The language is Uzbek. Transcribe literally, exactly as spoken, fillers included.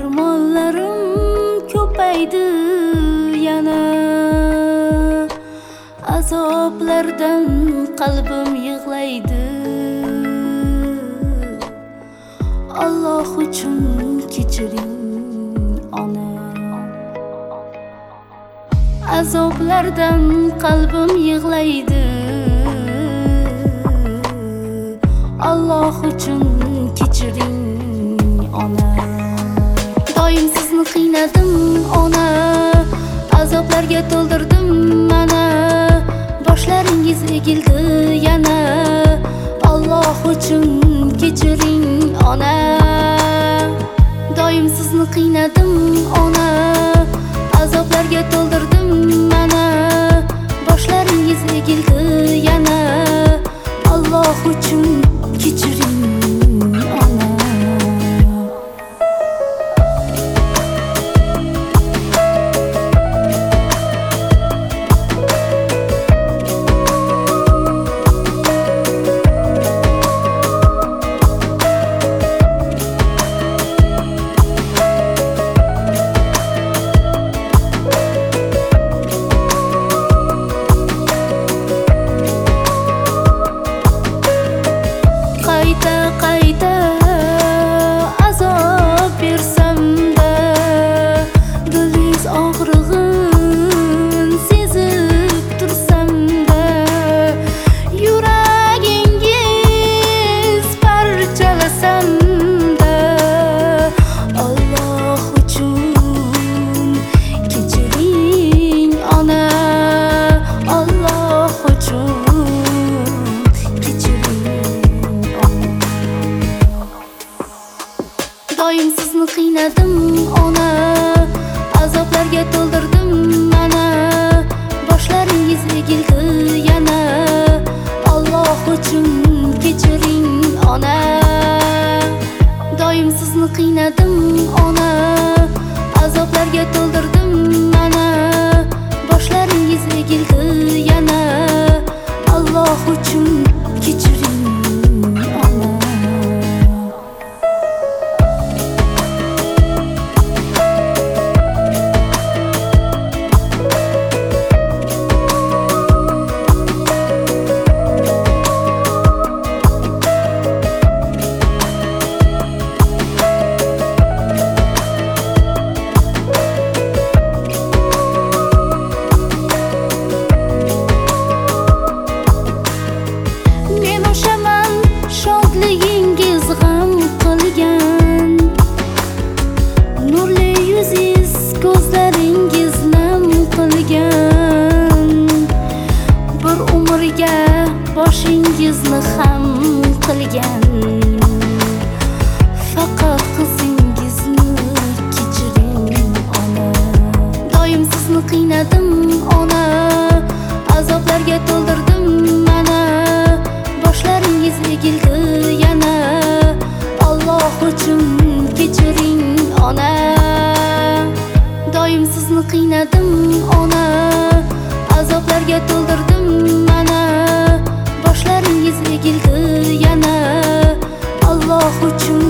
Armonlarim ko'paydi yana, azoblardan qalbim yig'laydi. Alloh uchun kechiring ona. Azoblardan qalbim yig'laydi. Alloh uchun kechiring ona. Doim sizni qiynadim ona, azoblarga to'ldirdim mana. Boshlaringiz egildi yana. Alloh uchun kechiring ona. Doim sizni qiynadim ona, azoblarga to'ldirdim mana. Boshlaringiz egildi yana. Alloh uchun kechiring ona. Qayta azob bersamda, dilingiz og'rig'in sezib tursamda, yuragingiz parchalasamda, Alloh uchun kechiring ona. Alloh uchun kechiring ona. Doim sizni qiynadim ona, azoblarga to'ldirdim mana. Boshlaringiz egildi yana. Alloh uchun kechiring ona. Doim sizni qiynadim ona, azoblarga to'ldirdim mana. Boshlaringiz egildi yana. Alloh uchun kechiring ona. Men o'shaman shodligingiz g'am qilgan, nurli yuzingiz ko'zlaringiz nam qilgan. Bir umrga boshingizni ham qilgan. Faqat qizingizni kechiring ona. Doim sizni qiynadim ona, azoblarga to'ldirdim mana. Boshlaringiz egildi yana. Alloh uchun kechiring ona. Doim sizni qiynadim ona, azoblarga to'ldirdim mana. Boshlaringiz egildi yana. Alloh uchun